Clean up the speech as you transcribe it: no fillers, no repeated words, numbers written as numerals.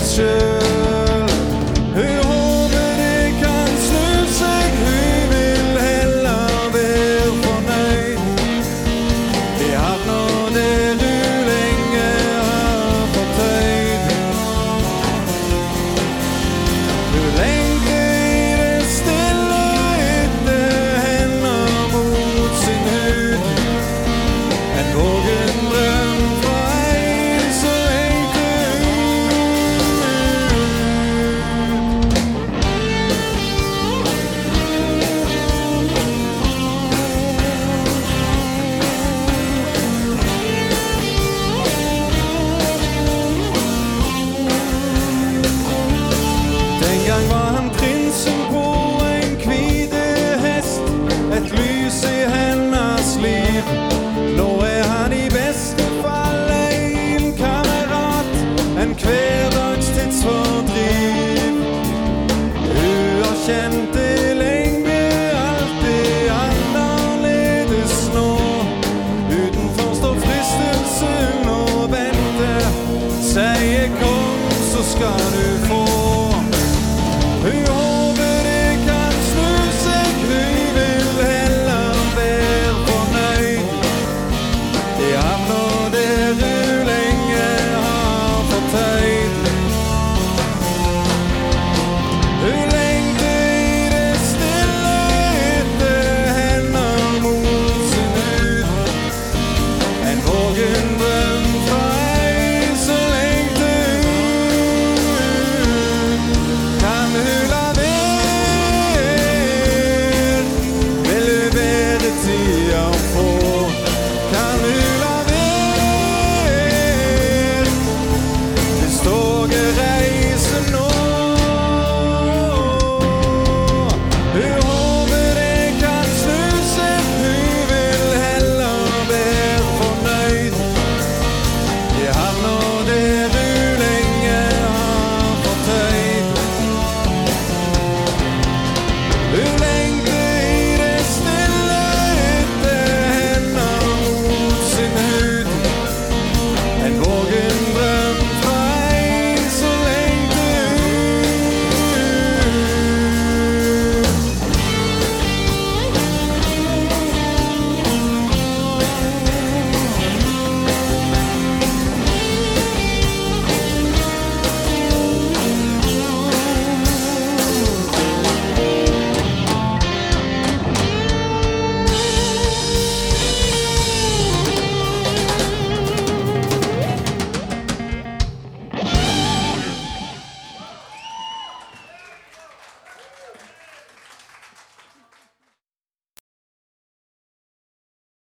litt selv. Hun håper det kan snu seg, hun vil heller være fornøyd. Vi havner der du lenge har fortøyd. Hun lengter i det stille etter hender mot sin hud. En vågen drøm fra en så lengter Den gang var han prinsen på en hvite hest, et lys i hennes liv. Nå han i beste fall en kamerat, en hverdagstidsfordriv. Hun har kjent det lenge, alt er annerledes nå. Utenfor står fristelsen og venter, sier kom så skal du få.